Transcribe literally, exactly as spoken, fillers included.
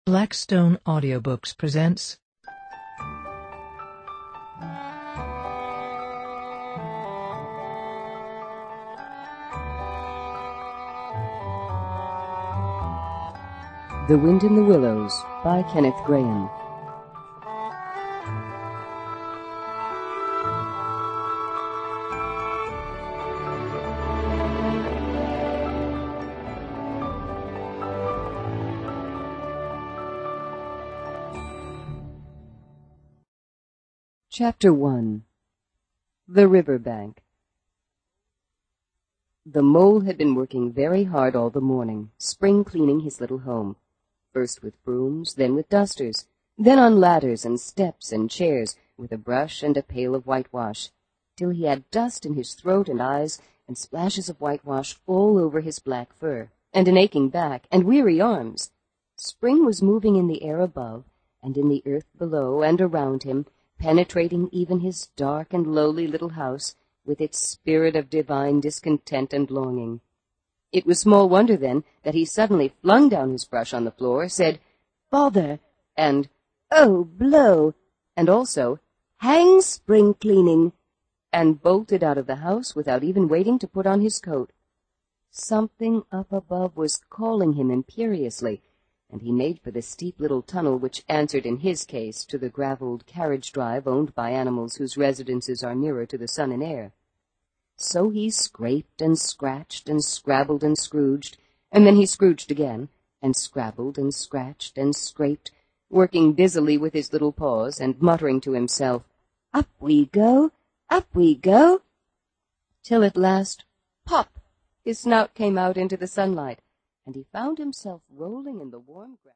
Blackstone Audiobooks presents The Wind in the Willows by Kenneth Grahame. Chapter one. The River Bank. The mole had been working very hard all the morning, spring cleaning his little home, first with brooms, then with dusters, then on ladders and steps and chairs, with a brush and a pail of whitewash, till he had dust in his throat and eyes, and splashes of whitewash all over his black fur, and an aching back, and weary arms. Spring was moving in the air above, and in the earth below, and around him, penetrating even his dark and lowly little house with its spirit of divine discontent and longing. It was small wonder, then, that he suddenly flung down his brush on the floor, said, "Bother," and "Oh, blow," and also, "Hang spring cleaning," and bolted out of the house without even waiting to put on his coat. Something up above was calling him imperiously, and he made for the steep little tunnel which answered in his case to the gravelled carriage drive owned by animals whose residences are nearer to the sun and air. So he scraped and scratched and scrabbled and scrooged, and then he scrooged again, and scrabbled and scratched and scraped, working busily with his little paws and muttering to himself, "Up we go, up we go," till at last, pop, his snout came out into the sunlight, and he found himself rolling in the warm grass.